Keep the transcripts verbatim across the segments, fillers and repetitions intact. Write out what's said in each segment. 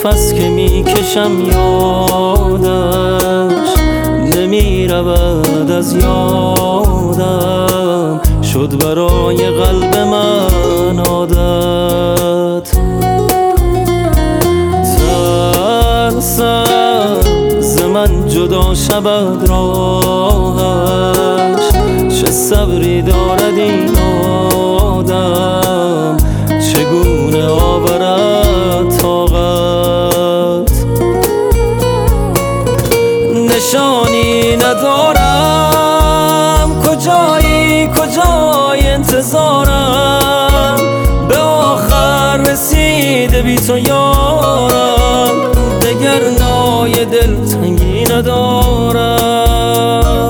نفس که میکشم یادش نمی رود از یادم، شد برای قلب من عادت. ترسم ز من جدا شود راهش، چه صبری دارد این آدم، چگونه آورد طاقت. نشانی ندارم کجایی کجای انتظارم، به آخر رسیده بی تو یارم، دگر نای دلتنگی ندارم.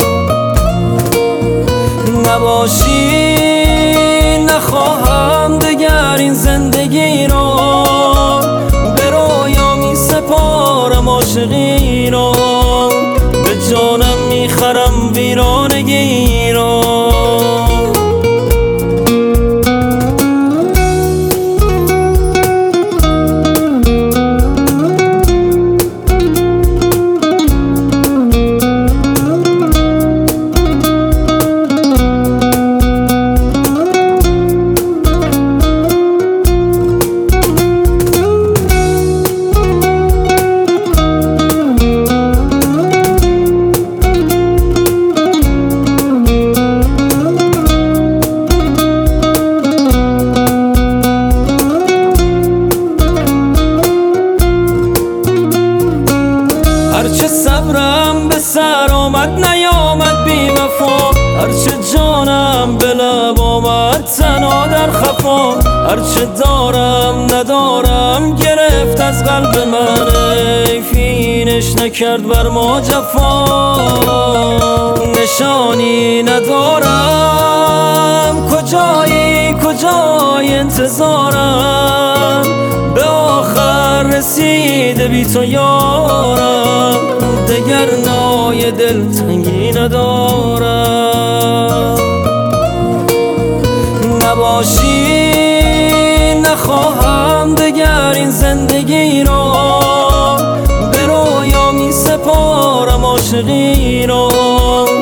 نباشی نخواهم دگر این زندگی را، به رویا می سپارم عاشقی را، به جانم میخرم ویرانگی را. هرچه صبرم به سر آمد نیامد بی وفا، هرچه جانم به لب آمد تنها در خفا، هرچه دارم ندارم گرفت از قلب من، حیفینش نکرد بر ما جفا. نشانی ندارم کجایی کجای انتظارم، به آخر رسیده بی تو یارم، دگر نای دلتنگی ندارم. نباشی نخواهم دگر این زندگی را، به رویا می سپارم عاشقی را،